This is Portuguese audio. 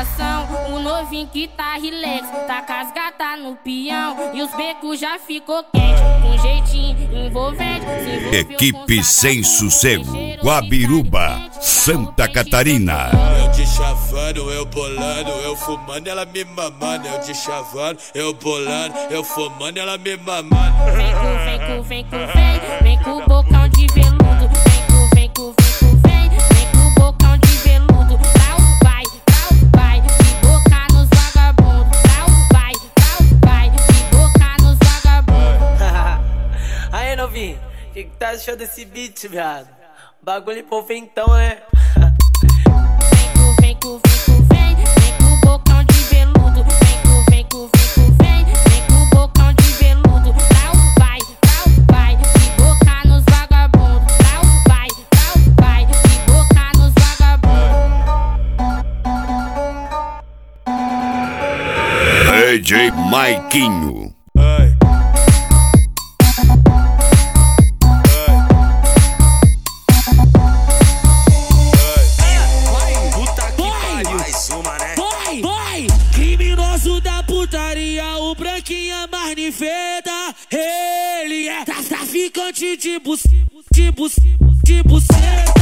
ostentação. O novinho que tá relax, tá com as gatas no peão. E os becos já ficou quente, com jeitinho envolvente. Equipe Sem Sossego, Guabiruba, Santa Catarina. Eu te chavando, eu bolando, eu fumando, ela me mamando. Eu te chavando, eu bolando, eu fumando, ela me mamando. Vem com o bocão de veludo. Vem com o bocão de veludo. Vai, de boca nos vagabundos. Vai, de boca nos vagabundos. Aí, novinho, que tá achando desse beat, viado? Bagulho então, né? Vem com o bocão de veludo. Vem com o bocão de veludo. Vai, de boca nos vagabundos. Vai, de boca nos vagabundos. DJ Maiquinho. Criminoso da putaria, o branquinha mais nifeda. Ele é traficante de buceta.